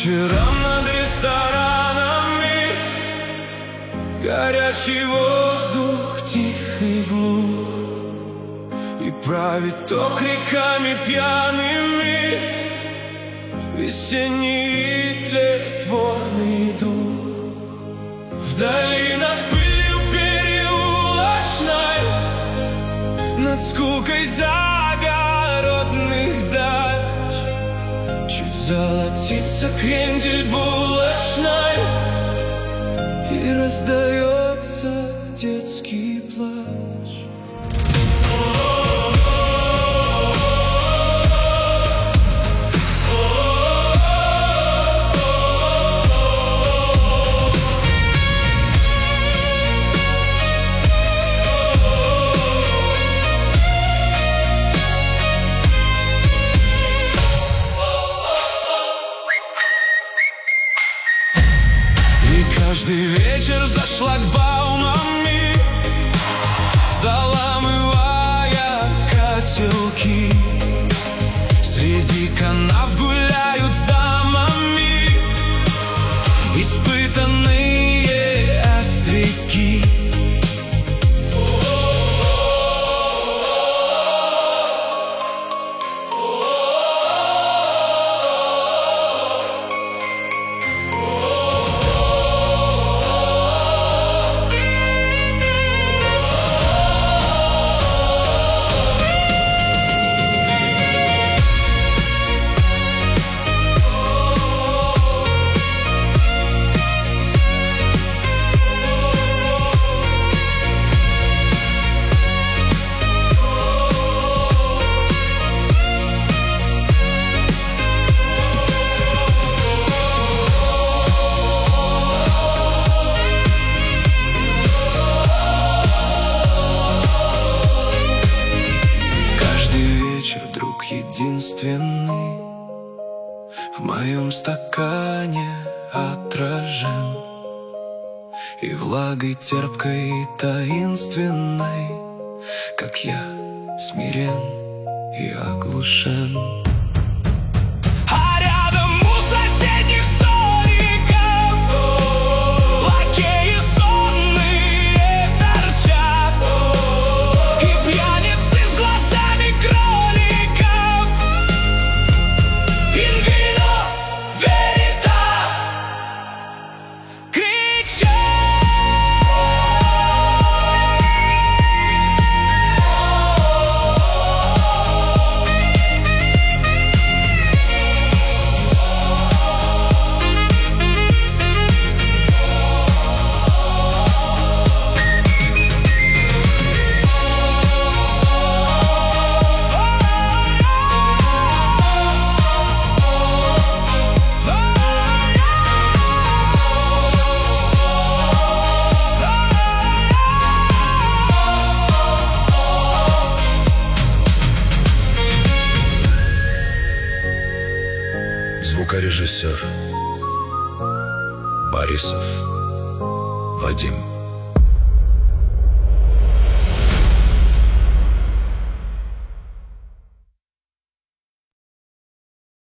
вечерам над ресторанами, горячий воздух, тихий глух, и правит ток реками пьяными весенний тлетворный дух. В долинах пылью переулочной, над скукой загородных дач, чуть золотится крендель булочной, и раздается детский плач. Каждый вечер за шлагбаумами, заламывая котелки, среди канав гуляют с дамами испытанные остряки. Друг единственный в моем стакане отражен, и влагой терпкой и таинственной, как я, смирен и оглушен. Звукорежиссер Борисов Вадим.